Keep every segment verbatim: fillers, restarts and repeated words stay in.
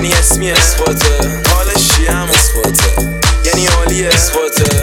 یعنی اسمی اثباته، حالش چیه اما اثباته، یعنی عالیه اثباته.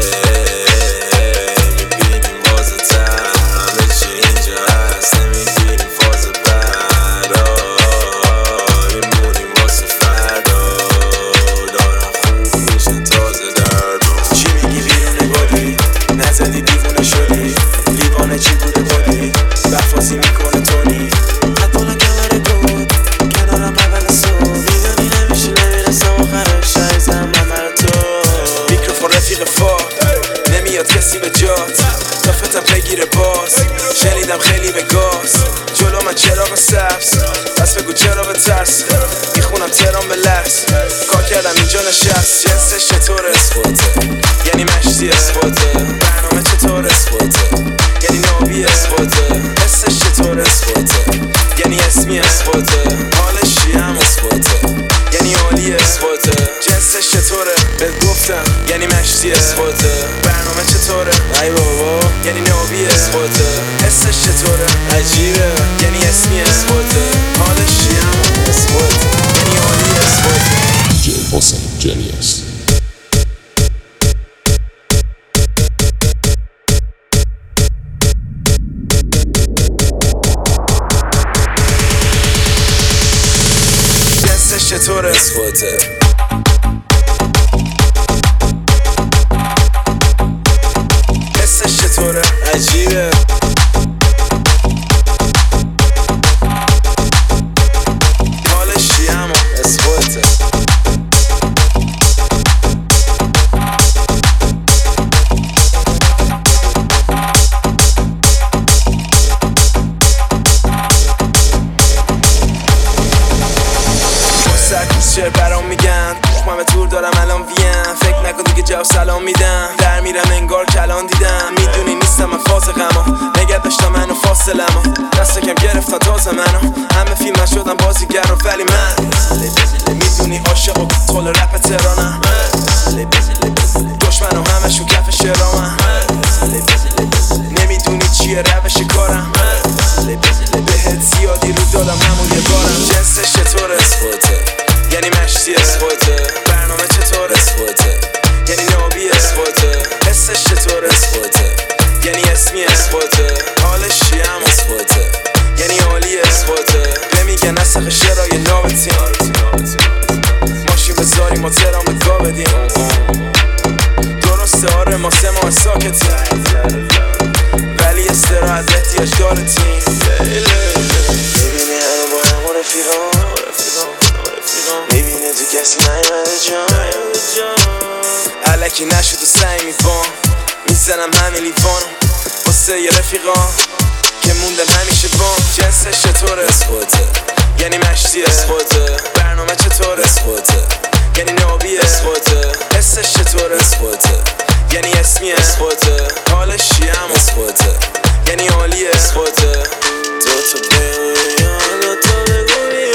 میبینیم بازه تر همه چی اینجا هست، نمیگیریم فاز برا، میمونیم واسه فردا، دارم خوب میشن تازه دردم. چی میگی بیرون بادی؟ نزدی دیوونه شدی؟ لیوانه چی بوده بادی؟ بفاسی میکنه تونی قد بالا کمره بود کنارم اول صبح، میدونی نمیشه نمیرسم آخرش عیزم من مرا تو. میکروفون رفیق فار نمیاد کسی به جات، تافتم بگیره باز، شنیدم خیلی به گاز، جلو من چراغ سبز، پس بگو چرا به ترس، میخونم ترام به لحظ، کار کردم اینجا نشست. جنسش چطوره؟ اثباته، یعنی مشتی اثباته. برنامه چطوره؟ اثباته، یعنی نابی اثباته. حسش چطوره؟ اثباته، یعنی اسمی اثباته. حالش چیه اما اثباته، یعنی عالیه اثباته. جنسش چطوره؟ بهت گفتم یعنی مشتی اثباته. برنامه چطوره؟ ای بابا یعنی نابی اثباته. حسش چطوره؟ عجیبه، یعنی اسمی اثباته. حالش چیه اما اثباته، یعنی عالیه اثباته. J Hossein Genius. جنسش چطوره؟ اثباته. حسش چطوره؟ عجیبه. حالش چیه اما اثباته. چرا برام میگن من به طور دارم الان ویم، فکر نکن دیگه جواب سلام میدم، در میرم انگار کلان دیدم. میدونی نیستم من فاز غما، نگه داشتم منو فاصلما، دست کم گرفتن تازه منو، همه فیلم من شدم بازیگر رو، ولی من میدونی عاشق و طول رپ تهرانم، دشمنو همشون کف شرامم، نمیدونی چیه روش کارم، بهت زیادی رو دادم همون یه بارم. جنسش چطوره؟ اثباته، یعنی مشتی اثباته. برنامه چطوره؟ اثباته، یعنی نابی اثباته. حسش چطوره؟ اثباته، یعنی اسمی اثباته. حالش چیه اما اثباته، یعنی عالیه اثباته. نمیگن نسخ شرای نابتیم، ماشین بذاریم ما ترام به گا بدیم، درسته آره ما سه ماه ساکتیم، ولی استراحت احتیاج داره تیم. میبینی هنو با همون رفیقان، میبینه تو کسی نیمده جان، علکی نشد و سعی میبان، میزنم همه لیوانو واسه یه رفیقان که موندن همیشه بان. جنسش چطوره؟ اثباته، یعنی مشتی اثباته. برنامه چطوره؟ اثباته، یعنی نابی اثباته. حسش چطوره؟ اثباته، یعنی اسمی اثباته. حالش چیه اما اثباته، یعنی عالیه اثباته. دو تا بگوی حالا تا بگوی